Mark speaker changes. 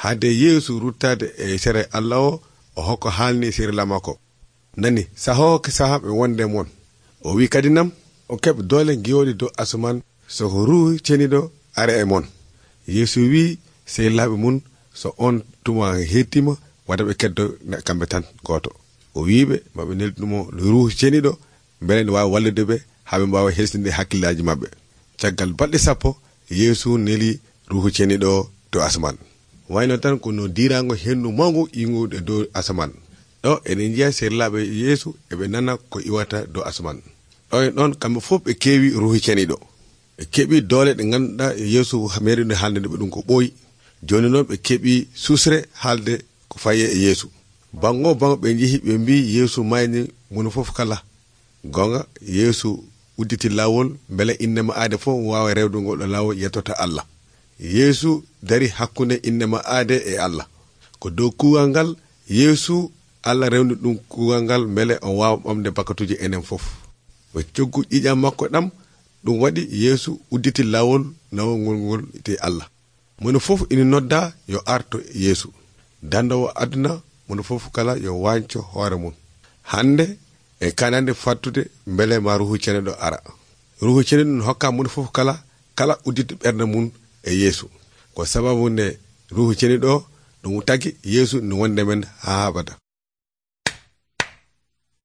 Speaker 1: hade yeesu ruttade e sere Allah o hokko halni sirla makko nani saho ke sahabe wonde mon o wi kadinam o keb dole giwodi do asuman so ruhu cenido are e mon yeesu wi sey labe mun so on tuma hetima wada be keddo kambe tan goto o wiibe mabe neldumo ruhu cenido belen wa wallude be habe mbawa hesinde hakkillaji mabbe caggal balde sappo yeesu neli ruhu cenido to asman wayno tan ko no dirango hennu mangu ingude do asman do enen jiya serlabe yeesu ebe nana ko iwata do asman do non kambe fof be kewi ruhu cenido e kebi dole de ganda yeesu hameri haalde be dum ko boyi joni non be kebi susre haalde ko faye e yeesu bango be jihi be mbi yeesu mayni mun fof kala gonga yeesu udditi lawol bele innema aade fo waawa rewdo ngol lawol yettota Allah yeesu dari hakkunde innema aade e Allah ko do kuwangal yeesu Allah rewni dum kuwangal bele on waawa bamde bakatuji enen fof o coggu ƴiƴam makko dam dum wadi yeesu udditi lawol nawol ngol te Allah mun fof ina nodda yo arto yeesu dandowo aduna mun fof kala yo wanco hoore mun hande e kanande fattude mbele ma ruhu cenedo ara ruhu cenedo hokka mun fof kala udditi berde mun e yeesu ko sababu ne ruhu cenedo dum tagi yeesu no wonde men ha abada